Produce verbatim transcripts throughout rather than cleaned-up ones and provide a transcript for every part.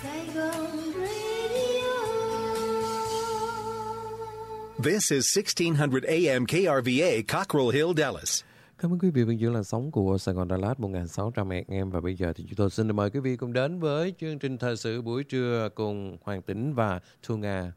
This is sixteen hundred A M K R V A, Cockrell Hill, Dallas. Cảm ơn quý vị vẫn giữ làn sóng của Sài Gòn Đà Lạt một nghìn sáu trăm A M, và bây giờ thì chúng tôi xin mời quý vị cùng đến với chương trình thời sự buổi trưa cùng Hoàng Tĩnh và Thu Nga.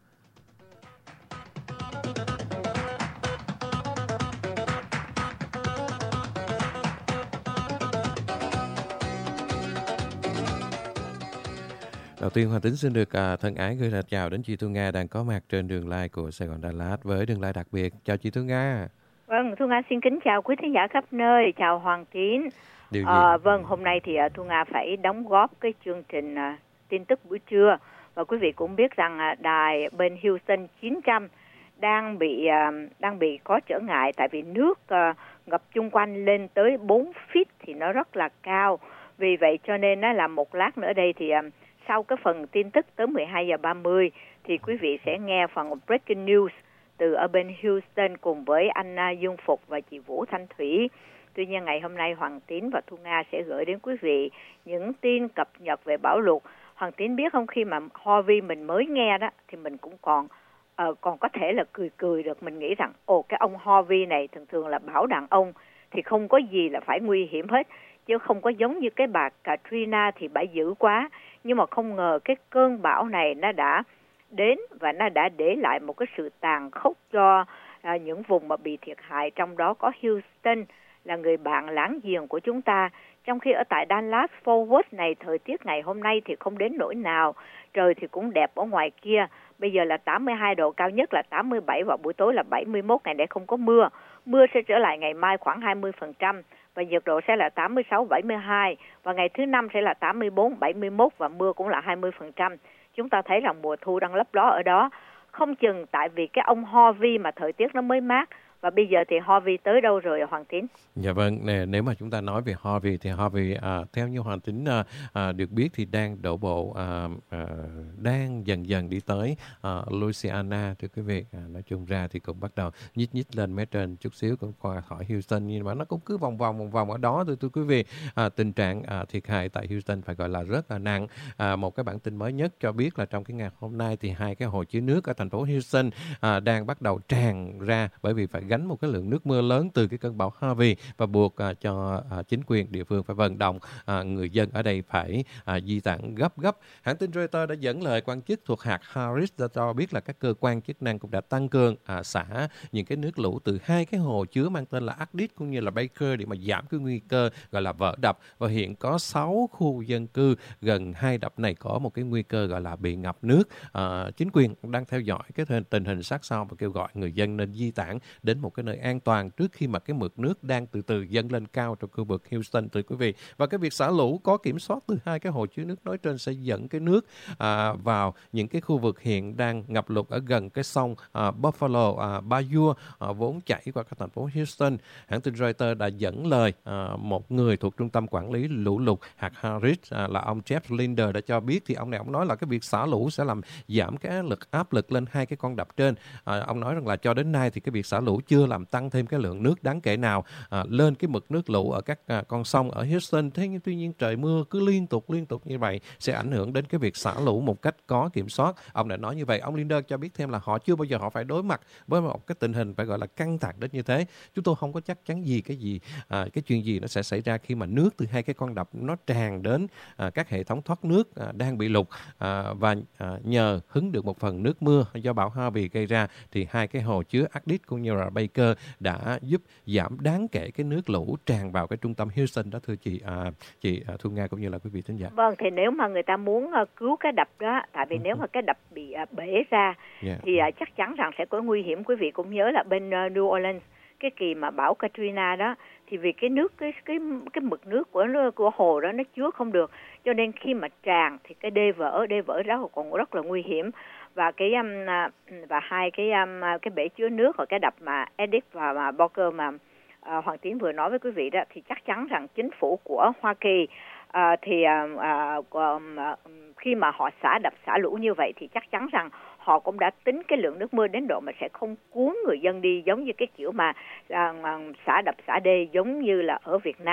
Đầu tiên Hoàng Tĩnh xin được à, thân ái gửi lời chào đến chị Thu Nga đang có mặt trên đường live của Sài Gòn Đà Lạt với đường live đặc biệt. Chào chị Thu Nga. Vâng, Thu Nga xin kính chào quý thính giả khắp nơi, chào Hoàng Tín. À, vâng, hôm nay thì uh, Thu Nga phải đóng góp cái chương trình uh, tin tức buổi trưa, và quý vị cũng biết rằng uh, đài bên Houston chín trăm đang bị uh, đang bị có trở ngại tại vì nước uh, ngập chung quanh lên tới bốn feet thì nó rất là cao. Vì vậy cho nên uh, là một lát nữa đây thì uh, sau cái phần tin tức tới mười hai giờ ba mươi thì quý vị sẽ nghe phần Breaking News từ ở bên Houston cùng với anh Dương Phục và chị Vũ Thanh Thủy. Tuy nhiên ngày hôm nay Hoàng Tín và Thu Nga sẽ gửi đến quý vị những tin cập nhật về bão lụt. Hoàng Tín biết không, khi mà Harvey mình mới nghe đó thì mình cũng còn uh, còn có thể là cười cười được. Mình nghĩ rằng ồ cái ông Harvey này thường thường là bão đàn ông thì không có gì là phải nguy hiểm hết, chứ không có giống như cái bà Katrina thì bả dữ quá. Nhưng mà không ngờ cái cơn bão này nó đã đến và nó đã để lại một cái sự tàn khốc cho à, những vùng mà bị thiệt hại, trong đó có Houston là người bạn láng giềng của chúng ta. Trong khi ở tại Dallas Fort Worth này, thời tiết ngày hôm nay thì không đến nỗi nào, trời thì cũng đẹp ở ngoài kia. Bây giờ là tám mươi hai độ, cao nhất là tám mươi bảy và buổi tối là bảy mươi mốt, ngày đây không có mưa. Mưa sẽ trở lại ngày mai khoảng hai mươi phần trăm và nhiệt độ sẽ là tám mươi sáu bảy mươi hai, và ngày thứ năm sẽ là tám mươi bốn bảy mươi mốt và mưa cũng là hai mươi phần trăm. Chúng ta thấy rằng mùa thu đang lấp ló ở đó. Không chừng tại vì cái ông Harvey mà thời tiết nó mới mát. Và bây giờ thì Harvey tới đâu rồi Hoàng Tín? Dạ vâng, nè, nếu mà chúng ta nói về Harvey thì Harvey à, theo như Hoàng Tín à, à, được biết thì đang đổ bộ, à, à, đang dần dần đi tới à, Louisiana, thưa quý vị. À, nói chung ra thì cũng bắt đầu nhích nhích lên mé trên chút xíu, cũng qua khỏi Houston, nhưng mà nó cũng cứ vòng vòng vòng vòng ở đó thôi, thưa quý vị. À, tình trạng à, thiệt hại tại Houston phải gọi là rất là nặng. À, một cái bản tin mới nhất cho biết là trong cái ngày hôm nay thì hai cái hồ chứa nước ở thành phố Houston à, đang bắt đầu tràn ra, bởi vì phải gánh một cái lượng nước mưa lớn từ cái cơn bão Harvey, và buộc à, cho à, chính quyền địa phương phải vận động à, người dân ở đây phải à, di tản gấp gấp. Hãng tin Reuters đã dẫn lời quan chức thuộc hạt Harris đã cho biết là các cơ quan chức năng cũng đã tăng cường à, xả những cái nước lũ từ hai cái hồ chứa mang tên là Addis cũng như là Baker để mà giảm cái nguy cơ gọi là vỡ đập, và hiện có sáu khu dân cư gần hai đập này có một cái nguy cơ gọi là bị ngập nước. À, chính quyền đang theo dõi cái tình hình sát sao và kêu gọi người dân nên di tản đến một cái nơi an toàn trước khi mà cái mực nước đang từ từ dâng lên cao trong khu vực Houston, thưa quý vị. Và cái việc xả lũ có kiểm soát từ hai cái hồ chứa nước nói trên sẽ dẫn cái nước à, vào những cái khu vực hiện đang ngập lụt ở gần cái sông à, Buffalo, à, Bayou à, vốn chảy qua các thành phố Houston. Hãng tin Reuters đã dẫn lời à, một người thuộc trung tâm quản lý lũ lụt hạt Harris à, là ông Jeff Linder đã cho biết, thì ông này ông nói là cái việc xả lũ sẽ làm giảm cái lực áp lực lên hai cái con đập trên. À, ông nói rằng là cho đến nay thì cái việc xả lũ chưa làm tăng thêm cái lượng nước đáng kể nào à, lên cái mực nước lũ ở các à, con sông ở Houston. Thế nhưng tuy nhiên trời mưa cứ liên tục liên tục như vậy sẽ ảnh hưởng đến cái việc xả lũ một cách có kiểm soát. Ông đã nói như vậy. Ông Linder cho biết thêm là họ chưa bao giờ họ phải đối mặt với một cái tình hình phải gọi là căng thẳng đến như thế. Chúng tôi không có chắc chắn gì cái gì à, cái chuyện gì nó sẽ xảy ra khi mà nước từ hai cái con đập nó tràn đến à, các hệ thống thoát nước à, đang bị lụt, à, và à, nhờ hứng được một phần nước mưa do bão Harvey gây ra thì hai cái hồ chứa Addis cũng như là Baker đã giúp giảm đáng kể cái nước lũ tràn vào cái trung tâm Houston đó, thưa chị à, chị à, Thu Nga cũng như là quý vị thính giả. Vâng, thì nếu mà người ta muốn uh, cứu cái đập đó, tại vì uh-huh. nếu mà cái đập bị uh, bể ra yeah. thì uh, chắc chắn rằng sẽ có nguy hiểm. Quý vị cũng nhớ là bên uh, New Orleans cái kỳ mà bão Katrina đó, thì vì cái nước cái cái cái mực nước của của hồ đó nó chứa không được, cho nên khi mà tràn thì cái đê vỡ đê vỡ đó còn rất là nguy hiểm. Và cái um, và hai cái um, cái bể chứa nước ở cái đập mà Addis và mà Baker mà uh, Hoàng Tín vừa nói với quý vị đó, thì chắc chắn rằng chính phủ của Hoa Kỳ uh, thì uh, uh, khi mà họ xả đập xả lũ như vậy thì chắc chắn rằng họ cũng đã tính cái lượng nước mưa đến độ mà sẽ không cuốn người dân đi giống như cái kiểu mà uh, xả đập xả đê giống như là ở Việt Nam.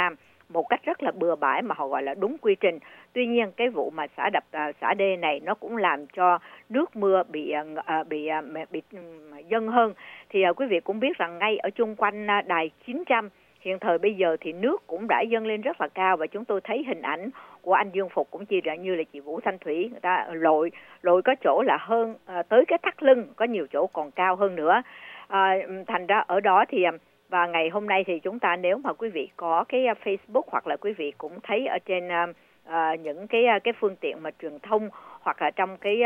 một cách rất là bừa bãi mà họ gọi là đúng quy trình. Tuy nhiên cái vụ mà xả đập xả đê này nó cũng làm cho nước mưa bị bị bị, bị dâng hơn. Thì quý vị cũng biết rằng ngay ở chung quanh đài chín trăm hiện thời bây giờ thì nước cũng đã dâng lên rất là cao, và chúng tôi thấy hình ảnh của anh Dương Phục cũng chỉ là như là chị Vũ Thanh Thủy, người ta lội lội có chỗ là hơn à, tới cái thắt lưng, có nhiều chỗ còn cao hơn nữa. À, thành ra ở đó thì và ngày hôm nay thì chúng ta nếu mà quý vị có cái Facebook hoặc là quý vị cũng thấy ở trên à, những cái cái phương tiện mà truyền thông hoặc là trong cái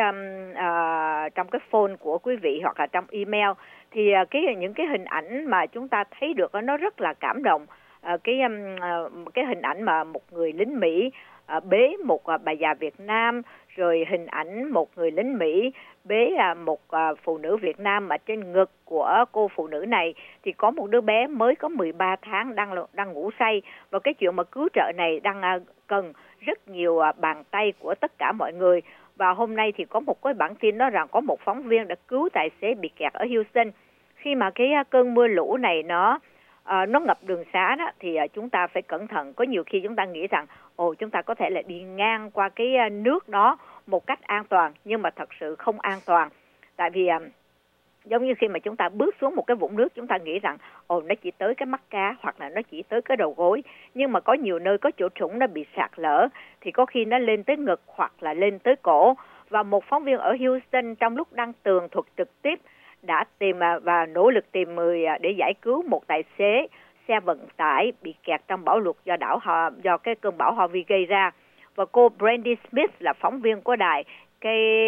à, trong cái phone của quý vị hoặc là trong email, thì cái những cái hình ảnh mà chúng ta thấy được nó rất là cảm động. À, cái cái hình ảnh mà một người lính Mỹ à, bế một à, bà già Việt Nam, rồi hình ảnh một người lính Mỹ bế à, một à, phụ nữ Việt Nam mà trên ngực của cô phụ nữ này thì có một đứa bé mới có mười ba tháng đang đang ngủ say, và cái chuyện mà cứu trợ này đang à, cần rất nhiều à, bàn tay của tất cả mọi người. Và hôm nay thì có một cái bản tin nói rằng có một phóng viên đã cứu tài xế bị kẹt ở Houston. Khi mà cái cơn mưa lũ này nó uh, nó ngập đường xá đó, thì uh, chúng ta phải cẩn thận. Có nhiều khi chúng ta nghĩ rằng ồ chúng ta có thể là đi ngang qua cái uh, nước đó một cách an toàn, nhưng mà thật sự không an toàn. Tại vì uh, giống như khi mà chúng ta bước xuống một cái vũng nước, chúng ta nghĩ rằng ồ nó chỉ tới cái mắt cá hoặc là nó chỉ tới cái đầu gối, nhưng mà có nhiều nơi có chỗ trũng nó bị sạt lở thì có khi nó lên tới ngực hoặc là lên tới cổ. Và một phóng viên ở Houston trong lúc đang tường thuật trực tiếp đã tìm và nỗ lực tìm người để giải cứu một tài xế xe vận tải bị kẹt trong bão lụt do đảo do cái cơn bão Harvey gây ra. Và cô Brandy Smith là phóng viên của đài K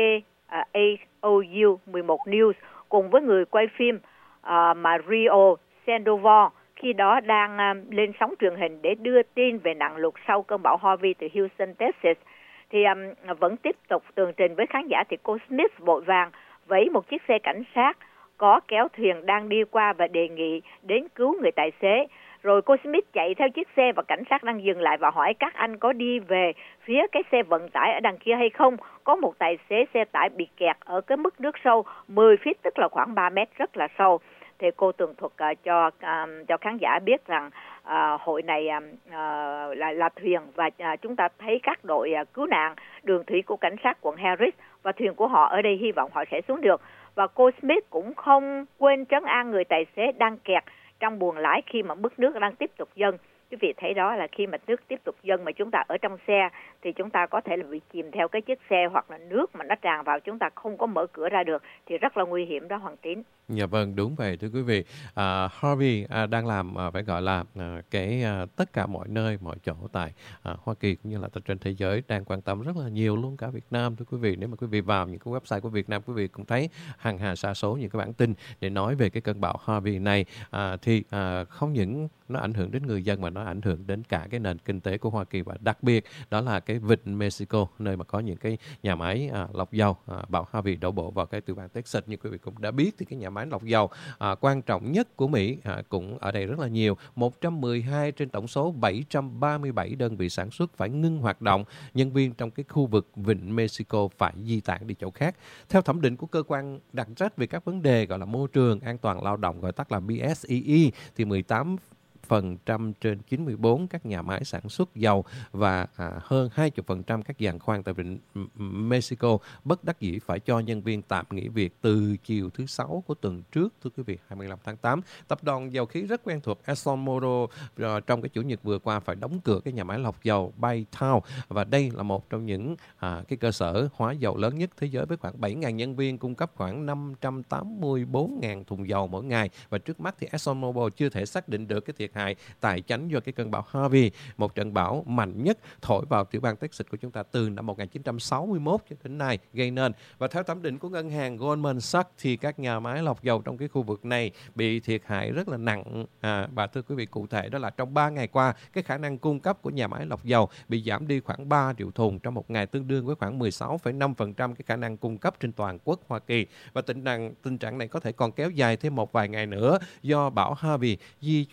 A O U mười một News cùng với người quay phim uh, Mario Sandoval khi đó đang uh, lên sóng truyền hình để đưa tin về nạn lụt sau cơn bão Harvey từ Houston, Texas. Thì um, vẫn tiếp tục tường trình với khán giả thì cô Smith vội vàng vẫy một chiếc xe cảnh sát có kéo thuyền đang đi qua và đề nghị đến cứu người tài xế. Rồi cô Smith chạy theo chiếc xe và cảnh sát đang dừng lại và hỏi các anh có đi về phía cái xe vận tải ở đằng kia hay không. Có một tài xế xe tải bị kẹt ở cái mức nước sâu mười feet, tức là khoảng ba mét, rất là sâu. Thì cô tường thuật uh, cho uh, cho khán giả biết rằng uh, hội này uh, là là thuyền và uh, chúng ta thấy các đội uh, cứu nạn đường thủy của cảnh sát quận Harris và thuyền của họ ở đây hy vọng họ sẽ xuống được. Và cô Smith cũng không quên trấn an người tài xế đang kẹt trong buồng lái khi mà mức nước đang tiếp tục dâng. Quý vị thấy đó là khi mà nước tiếp tục dâng mà chúng ta ở trong xe thì chúng ta có thể là bị chìm theo cái chiếc xe, hoặc là nước mà nó tràn vào chúng ta không có mở cửa ra được thì rất là nguy hiểm đó Hoàng Tín. Dạ vâng, đúng vậy thưa quý vị. À, Harvey à, đang làm à, phải gọi là à, cái à, tất cả mọi nơi mọi chỗ tại à, Hoa Kỳ cũng như là trên thế giới đang quan tâm rất là nhiều, luôn cả Việt Nam thưa quý vị. Nếu mà quý vị vào những cái website của Việt Nam, quý vị cũng thấy hàng hà sa số những cái bản tin để nói về cái cơn bão Harvey này. À, thì à, không những nó ảnh hưởng đến người dân mà nó ảnh hưởng đến cả cái nền kinh tế của Hoa Kỳ, và đặc biệt đó là cái vịnh Mexico, nơi mà có những cái nhà máy à, lọc dầu. À, bão Harvey đổ bộ vào cái tiểu bang Texas như quý vị cũng đã biết, thì cái nhà máy lọc dầu à, quan trọng nhất của Mỹ à, cũng ở đây rất là nhiều. một trăm mười hai trên tổng số bảy trăm ba mươi bảy đơn vị sản xuất phải ngưng hoạt động. Nhân viên trong cái khu vực vịnh Mexico phải di tản đi chỗ khác. Theo thẩm định của cơ quan đặc trách về các vấn đề gọi là môi trường, an toàn lao động, gọi tắt là B S E E, thì mười tám phần trăm trên chín mươi bốn các nhà máy sản xuất dầu và à, hơn hai mươi phần trăm các giàn khoan tại vịnh Mexico bất đắc dĩ phải cho nhân viên tạm nghỉ việc từ chiều thứ sáu của tuần trước, thưa quý vị, hai mươi lăm tháng tám. Tập đoàn dầu khí rất quen thuộc ExxonMobil uh, trong cái chủ nhật vừa qua phải đóng cửa cái nhà máy lọc dầu Baytown, và đây là một trong những à, cái cơ sở hóa dầu lớn nhất thế giới với khoảng bảy nghìn nhân viên, cung cấp khoảng năm trăm tám mươi bốn nghìn thùng dầu mỗi ngày. Và trước mắt thì ExxonMobil chưa thể xác định được cái thiệt hại tài chánh do cái cơn bão Harvey, một trận bão mạnh nhất thổi vào tiểu bang Texas của chúng ta từ năm một nghìn chín trăm sáu mươi mốt cho đến nay gây nên. Và theo thẩm định của ngân hàng Goldman Sachs thì các nhà máy lọc dầu trong cái khu vực này bị thiệt hại rất là nặng. À, và thưa quý vị, cụ thể đó là trong ba ngày qua, cái khả năng cung cấp của nhà máy lọc dầu bị giảm đi khoảng ba triệu thùng trong một ngày, tương đương với khoảng mười sáu phẩy năm phần trăm cái khả năng cung cấp trên toàn quốc Hoa Kỳ. Và tình trạng tình trạng này có thể còn kéo dài thêm một vài ngày nữa do bão Harvey di chuyển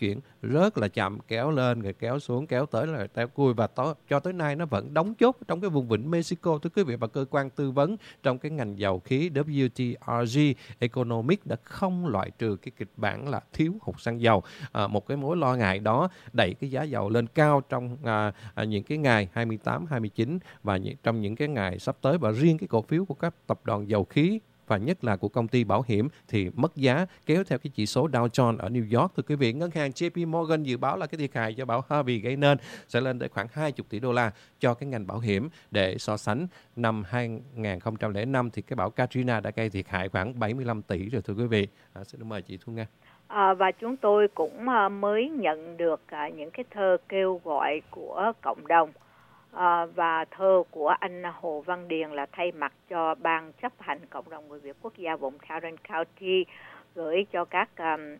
rất là chậm, kéo lên rồi kéo xuống, kéo tới là kéo cui, và to, cho tới nay nó vẫn đóng chốt trong cái vùng vịnh Mexico, thưa quý vị. Và cơ quan tư vấn trong cái ngành dầu khí W T R G Economics đã không loại trừ cái kịch bản là thiếu hụt xăng dầu. À, một cái mối lo ngại đó đẩy cái giá dầu lên cao trong à, à, những cái ngày hai mươi tám, hai mươi chín và những, trong những cái ngày sắp tới. Và riêng cái cổ phiếu của các tập đoàn dầu khí và nhất là của công ty bảo hiểm thì mất giá, kéo theo cái chỉ số Dow Jones ở New York. Thưa quý vị, ngân hàng J P Morgan dự báo là cái thiệt hại do bão Harvey gây nên sẽ lên tới khoảng hai mươi tỷ đô la cho cái ngành bảo hiểm. Để so sánh, năm hai không không năm thì cái bão Katrina đã gây thiệt hại khoảng bảy mươi lăm tỷ rồi, thưa quý vị. À, xin mời chị Thu Nga. À, và chúng tôi cũng mới nhận được những cái thơ kêu gọi của cộng đồng. À, và thơ của anh Hồ Văn Điền là thay mặt cho ban chấp hành cộng đồng người Việt quốc gia vùng Tarrant County gửi cho các um,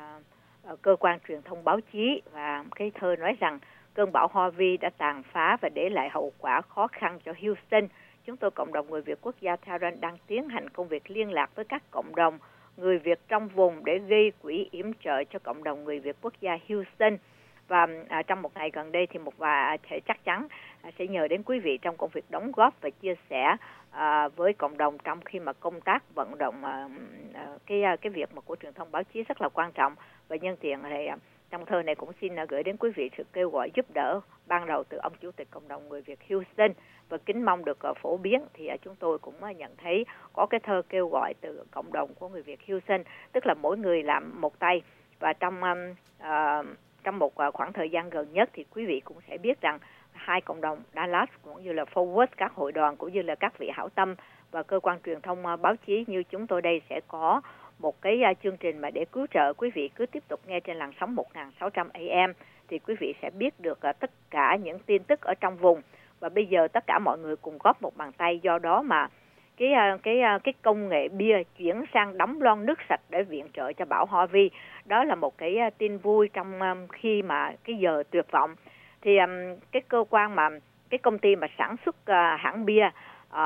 uh, cơ quan truyền thông báo chí, và cái thơ nói rằng cơn bão Harvey đã tàn phá và để lại hậu quả khó khăn cho Houston. Chúng tôi cộng đồng người Việt quốc gia Tarrant đang tiến hành công việc liên lạc với các cộng đồng người Việt trong vùng để gây quỹ yểm trợ cho cộng đồng người Việt quốc gia Houston. Và à, trong một ngày gần đây thì một và sẽ chắc chắn à, sẽ nhờ đến quý vị trong công việc đóng góp và chia sẻ à, với cộng đồng trong khi mà công tác vận động à, à, cái cái việc mà của truyền thông báo chí rất là quan trọng. Và nhân tiện thì à, trong thơ này cũng xin à, gửi đến quý vị sự kêu gọi giúp đỡ ban đầu từ ông chủ tịch cộng đồng người Việt Houston, và kính mong được à, phổ biến. Thì à, chúng tôi cũng à, nhận thấy có cái thơ kêu gọi từ cộng đồng của người Việt Houston, tức là mỗi người làm một tay. Và trong à, à, Trong một khoảng thời gian gần nhất thì quý vị cũng sẽ biết rằng hai cộng đồng Dallas cũng như là Fort Worth, các hội đoàn cũng như là các vị hảo tâm và cơ quan truyền thông báo chí như chúng tôi đây sẽ có một cái chương trình mà để cứu trợ. Quý vị cứ tiếp tục nghe trên làn sóng một nghìn sáu trăm A M thì quý vị sẽ biết được tất cả những tin tức ở trong vùng. Và bây giờ tất cả mọi người cùng góp một bàn tay, do đó mà cái cái cái công nghệ bia chuyển sang đóng lon nước sạch để viện trợ cho bão Harvey, đó là một cái tin vui trong khi mà cái giờ tuyệt vọng. Thì cái cơ quan mà cái công ty mà sản xuất hãng bia uh,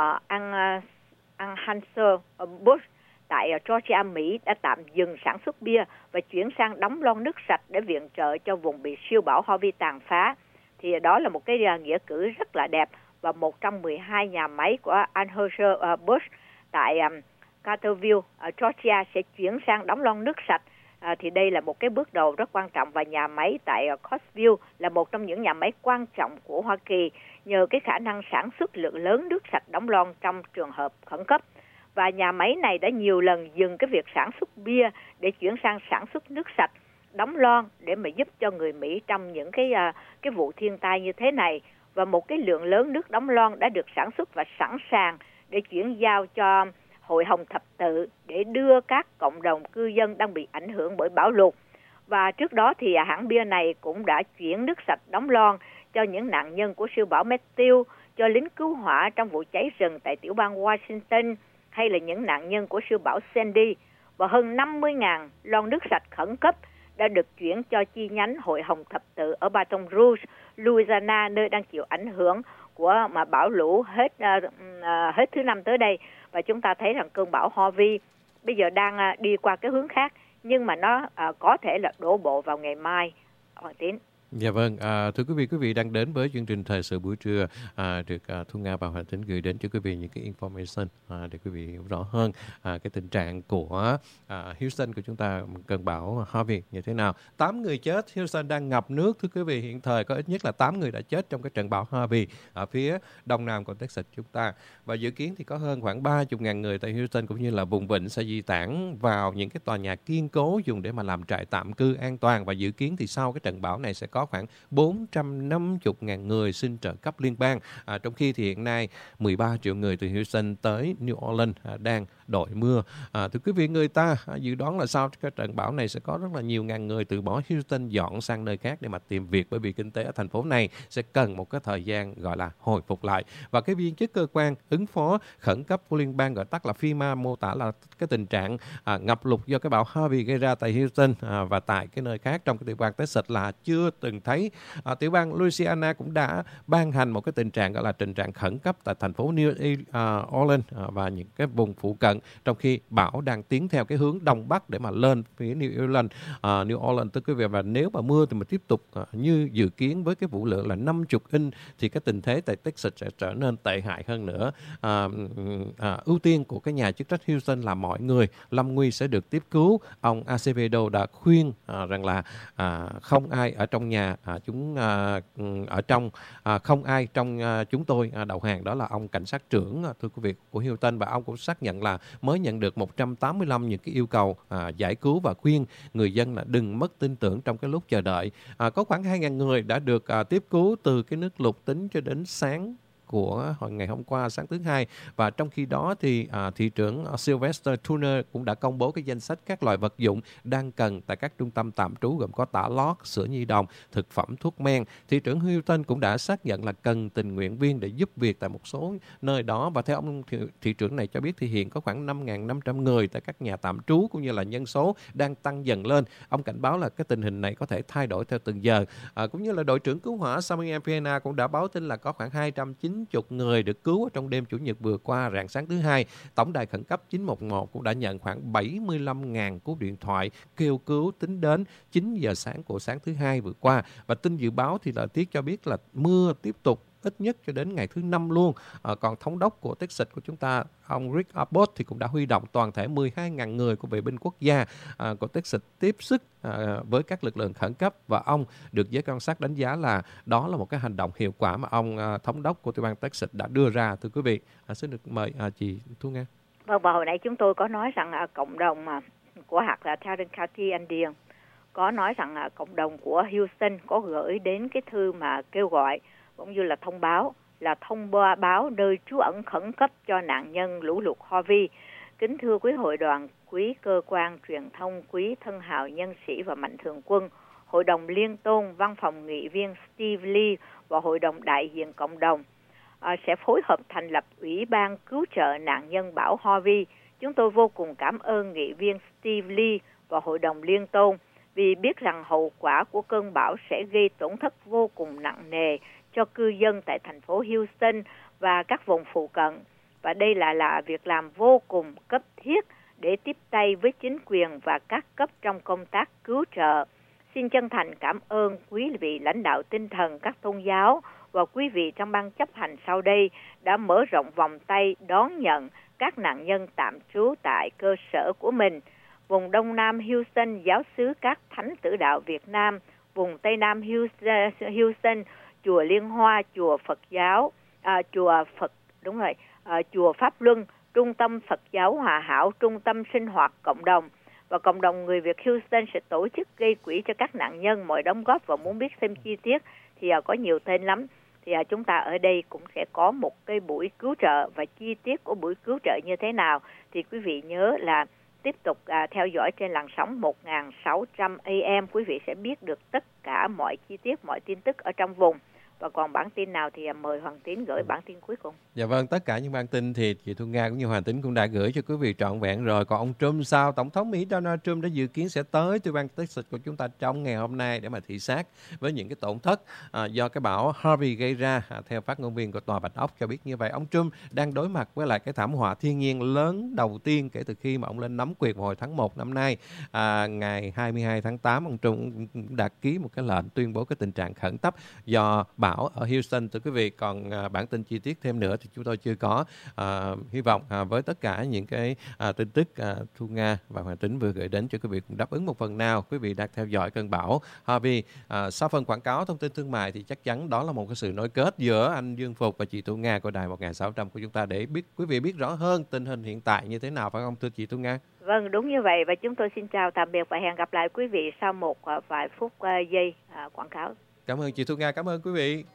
Anheuser-Busch tại Georgia, Mỹ đã tạm dừng sản xuất bia và chuyển sang đóng lon nước sạch để viện trợ cho vùng bị siêu bão Harvey tàn phá. Thì đó là một cái nghĩa cử rất là đẹp. Và một trong mười hai nhà máy của Anheuser-Busch tại um, Carterville, ở Georgia sẽ chuyển sang đóng lon nước sạch. À, thì đây là một cái bước đầu rất quan trọng, và nhà máy tại uh, Coatesville là một trong những nhà máy quan trọng của Hoa Kỳ nhờ cái khả năng sản xuất lượng lớn nước sạch đóng lon trong trường hợp khẩn cấp. Và nhà máy này đã nhiều lần dừng cái việc sản xuất bia để chuyển sang sản xuất nước sạch đóng lon để mà giúp cho người Mỹ trong những cái uh, cái vụ thiên tai như thế này. Và một cái lượng lớn nước đóng lon đã được sản xuất và sẵn sàng để chuyển giao cho Hội Hồng Thập Tự để đưa các cộng đồng cư dân đang bị ảnh hưởng bởi bão lụt. Và trước đó thì hãng bia này cũng đã chuyển nước sạch đóng lon cho những nạn nhân của siêu bão Matthew, cho lính cứu hỏa trong vụ cháy rừng tại tiểu bang Washington, hay là những nạn nhân của siêu bão Sandy. Và hơn năm mươi nghìn lon nước sạch khẩn cấp đã được chuyển cho chi nhánh Hội Hồng Thập Tự ở Baton Rouge, Louisiana, nơi đang chịu ảnh hưởng của mà bão lũ hết uh, uh, hết thứ năm tới đây. Và chúng ta thấy rằng cơn bão Harvey bây giờ đang uh, đi qua cái hướng khác, nhưng mà nó uh, có thể là đổ bộ vào ngày mai. Hoàng Tín. Dạ vâng, à, thưa quý vị, quý vị đang đến với chương trình Thời sự buổi trưa à, được à, Thu Nga và Hoàng Tín gửi đến cho quý vị những cái information à, để quý vị hiểu rõ hơn à, cái tình trạng của à, Houston của chúng ta, cơn bão Harvey như thế nào. Tám người chết, Houston đang ngập nước, thưa quý vị. Hiện thời có ít nhất là tám người đã chết trong cái trận bão Harvey ở phía đông nam của Texas chúng ta. Và dự kiến thì có hơn khoảng ba mươi nghìn người tại Houston cũng như là vùng vịnh sẽ di tản vào những cái tòa nhà kiên cố dùng để mà làm trại tạm cư an toàn. Và dự kiến thì sau cái trận bão này sẽ có khoảng bốn trăm năm mươi nghìn người xin trợ cấp liên bang, à, trong khi thì hiện nay mười ba triệu người từ Houston tới New Orleans à, đang đội mưa. À, thưa quý vị, người ta à, dự đoán là sau cái trận bão này sẽ có rất là nhiều ngàn người từ bỏ Houston dọn sang nơi khác để mà tìm việc, bởi vì kinh tế ở thành phố này sẽ cần một cái thời gian gọi là hồi phục lại. Và cái viên chức cơ quan ứng phó khẩn cấp của liên bang, gọi tắt là FEMA, mô tả là cái tình trạng à, ngập lụt do cái bão Harvey gây ra tại Houston à, và tại cái nơi khác trong cái tiểu bang Texas là chưa từng từng thấy. À, tiểu bang Louisiana cũng đã ban hành một cái tình trạng gọi là tình trạng khẩn cấp tại thành phố New Orleans và những cái vùng phụ cận, trong khi bão đang tiến theo cái hướng đông bắc để mà lên phía New Orleans. Uh, New Orleans, thưa quý vị, và nếu mà mưa thì mà tiếp tục uh, như dự kiến với cái vũ lượng là năm mươi inch thì cái tình thế tại Texas sẽ trở nên tệ hại hơn nữa. Uh, uh, ưu tiên của cái nhà chức trách Houston là mọi người lâm nguy sẽ được tiếp cứu. Ông Acevedo đã khuyên uh, rằng là uh, không ai ở trong nhà, uh, chúng uh, ở trong uh, không ai trong uh, chúng tôi uh, đầu hàng. Đó là ông cảnh sát trưởng uh, thưa quý vị của Houston, và ông cũng xác nhận là mới nhận được một trăm tám mươi lăm những cái yêu cầu uh, giải cứu và khuyên người dân là đừng mất tin tưởng trong cái lúc chờ đợi. À, có khoảng hai nghìn người đã được à, tiếp cứu từ cái nước lụt tính cho đến sáng của hồi ngày hôm qua, sáng thứ hai. Và trong khi đó thì à, thị trưởng Sylvester Turner cũng đã công bố cái danh sách các loại vật dụng đang cần tại các trung tâm tạm trú, gồm có tả lót, sữa nhi đồng, thực phẩm, thuốc men. Thị trưởng Houston cũng đã xác nhận là cần tình nguyện viên để giúp việc tại một số nơi đó. Và theo ông thị, thị trưởng này cho biết thì hiện có khoảng năm nghìn năm trăm người tại các nhà tạm trú, cũng như là nhân số đang tăng dần lên. Ông cảnh báo là cái tình hình này có thể thay đổi theo từng giờ. À, cũng như là đội trưởng cứu hỏa Samuel Piana cũng đã báo tin là có khoảng hai trăm chín mươi người được cứu ở trong đêm Chủ nhật vừa qua rạng sáng thứ hai. Tổng đài khẩn cấp chín một một cũng đã nhận khoảng bảy mươi lăm nghìn cú điện thoại kêu cứu tính đến chín giờ sáng của sáng thứ hai vừa qua. Và tin dự báo thì thời tiết cho biết là mưa tiếp tục ít nhất cho đến ngày thứ năm luôn. À, còn thống đốc của Texas của chúng ta, ông Rick Abbott, thì cũng đã huy động toàn thể mười hai nghìn người của vệ binh quốc gia à, của Texas tiếp sức à, với các lực lượng khẩn cấp, và ông được giới quan sát đánh giá là đó là một cái hành động hiệu quả mà ông à, thống đốc của tiểu bang Texas đã đưa ra. Thưa quý vị, à, xin được mời à, chị Thu Nga. Vâng, và hồi nãy chúng tôi có nói rằng à, cộng đồng à, của hạt là Tarrant County Anh Điền có nói rằng à, cộng đồng của Houston có gửi đến cái thư mà kêu gọi cũng như là thông báo là thông báo nơi trú ẩn khẩn cấp cho nạn nhân lũ lụt Harvey. Kính thưa quý hội đoàn, quý cơ quan truyền thông, quý thân hào nhân sĩ và mạnh thường quân, Hội đồng Liên tôn, Văn phòng nghị viên Steve Lee và Hội đồng đại diện cộng đồng à, sẽ phối hợp thành lập Ủy ban cứu trợ nạn nhân bão Harvey. Chúng tôi vô cùng cảm ơn nghị viên Steve Lee và Hội đồng Liên tôn vì biết rằng hậu quả của cơn bão sẽ gây tổn thất vô cùng nặng nề cho cư dân tại thành phố Houston và các vùng phụ cận. Và đây là, là việc làm vô cùng cấp thiết để tiếp tay với chính quyền và các cấp trong công tác cứu trợ. Xin chân thành cảm ơn quý vị lãnh đạo tinh thần các tôn giáo và quý vị trong ban chấp hành sau đây đã mở rộng vòng tay đón nhận các nạn nhân tạm trú tại cơ sở của mình. Vùng Đông Nam Houston, giáo xứ các thánh tử đạo Việt Nam. Vùng Tây Nam Houston, chùa Liên Hoa, chùa Phật giáo, à, chùa Phật đúng rồi, à, chùa Pháp Luân, trung tâm Phật giáo Hòa Hảo, trung tâm sinh hoạt cộng đồng. Và cộng đồng người Việt Houston sẽ tổ chức gây quỹ cho các nạn nhân. Mọi đóng góp và muốn biết thêm chi tiết thì à, có nhiều tên lắm. Thì à, chúng ta ở đây cũng sẽ có một cái buổi cứu trợ, và chi tiết của buổi cứu trợ như thế nào thì quý vị nhớ là tiếp tục à, theo dõi trên làn sóng một nghìn sáu trăm A M. Quý vị sẽ biết được tất cả mọi chi tiết, mọi tin tức ở trong vùng. Và còn bản tin nào thì mời Hoàng Tín gửi bản tin cuối cùng. Dạ vâng, tất cả những bản tin thì chị Thu Nga cũng như Hoàng Tín cũng đã gửi cho quý vị trọn vẹn rồi. Còn ông Trump sao? Tổng thống Mỹ Donald Trump đã dự kiến sẽ tới tiểu bang Texas của chúng ta trong ngày hôm nay để mà thị sát với những cái tổn thất à, do cái bão Harvey gây ra. À, theo phát ngôn viên của Tòa Bạch Ốc cho biết như vậy. Ông Trump đang đối mặt với lại cái thảm họa thiên nhiên lớn đầu tiên kể từ khi mà ông lên nắm quyền vào hồi tháng một năm nay. À, ngày hai mươi hai tháng tám, ông Trump đã ký một cái lệnh tuyên bố cái tình trạng khẩn cấp do bão ở Houston. Thưa quý vị, còn à, bản tin chi tiết thêm nữa thì chúng tôi chưa có. À, hy vọng à, với tất cả những cái à, tin tức à, Thu Nga và Hoàng Tín vừa gửi đến cho quý vị cũng đáp ứng một phần nào. Quý vị đang theo dõi cơn bão Harvey. À, sau phần quảng cáo thông tin thương mại thì chắc chắn đó là một cái sự nối kết giữa anh Dương Phục và chị Thu Nga của đài một nghìn sáu trăm của chúng ta để biết quý vị biết rõ hơn tình hình hiện tại như thế nào, phải không thưa chị Thu Nga? Vâng, đúng như vậy, và chúng tôi xin chào tạm biệt và hẹn gặp lại quý vị sau một uh, vài phút uh, giây uh, quảng cáo. Cảm ơn chị Thu Nga, cảm ơn quý vị.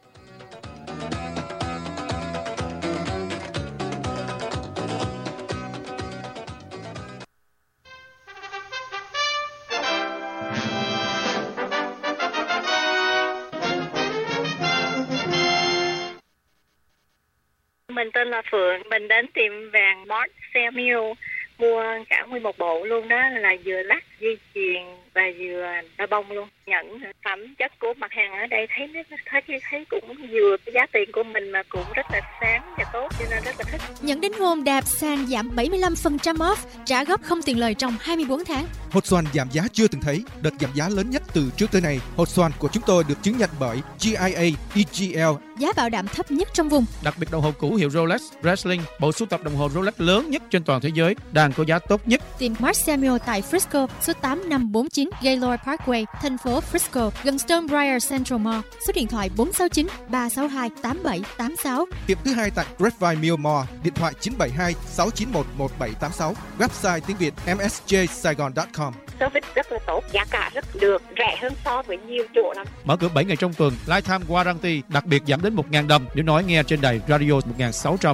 Mình tên là Phượng, mình đến tiệm vàng Mart Samuel mua cả nguyên một bộ luôn đó, là vừa lắc dây chuyền và vừa đa bông luôn. Nhận phẩm chất của mặt hàng ở đây thấy nó thấy thấy cũng vừa cái giá tiền của mình mà cũng rất là sáng và tốt, cho nên rất là thích. Nhận đính hôn đẹp sàn giảm bảy mươi lăm phần trăm off, trả góp không tiền lời trong hai mươi bốn tháng. Hột xoàn giảm giá chưa từng thấy, đợt giảm giá lớn nhất từ trước tới nay. Hột xoàn của chúng tôi được chứng nhận bởi G I A, E G L. Giá bảo đảm thấp nhất trong vùng. Đặc biệt đồng hồ cũ hiệu Rolex, Breitling, bộ sưu tập đồng hồ Rolex lớn nhất trên toàn thế giới, đang có giá tốt nhất. Tìm Mark Samuel tại Frisco, số tám năm bốn chín Gaylord Parkway, thành phố Frisco, gần Stonebriar Central Mall. Số điện thoại bốn sáu chín ba sáu hai tám bảy tám sáu. Tiệm thứ hai tại Grapevine Mill Mall, điện thoại chín bảy hai sáu chín một một bảy tám sáu. Website tiếng Việt m s j saigon chấm com. Service rất là tốt, giá cả rất được, rẻ hơn so với nhiều chỗ lắm. Mở cửa bảy ngày trong tuần, Lifetime Warranty, đặc biệt giảm đến một nghìn đồng nếu nói nghe trên đài radio một nghìn sáu trăm.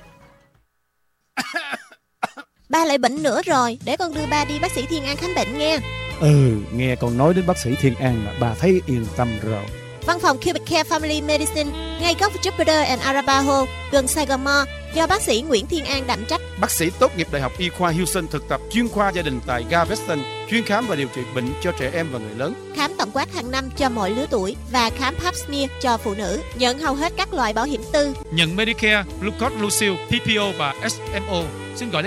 Ba lại bệnh nữa rồi, để con đưa ba đi bác sĩ Thiên An khám bệnh nghe. Ừ, nghe con nói đến bác sĩ Thiên An là bà thấy yên tâm rồi. Văn phòng Cubic Care Family Medicine ngay góc Jupiter and Arapaho, gần Saigon Mall, do bác sĩ Nguyễn Thiên An đảm trách. Bác sĩ tốt nghiệp Đại học Y khoa Houston, thực tập chuyên khoa gia đình tại Galveston, chuyên khám và điều trị bệnh cho trẻ em và người lớn. Khám tổng quát hàng năm cho mọi lứa tuổi và khám Pap smear cho phụ nữ. Nhận hầu hết các loại bảo hiểm tư. Nhận Medicare, Blue Cross Blue Shield, P P O và S M O. Xin gọi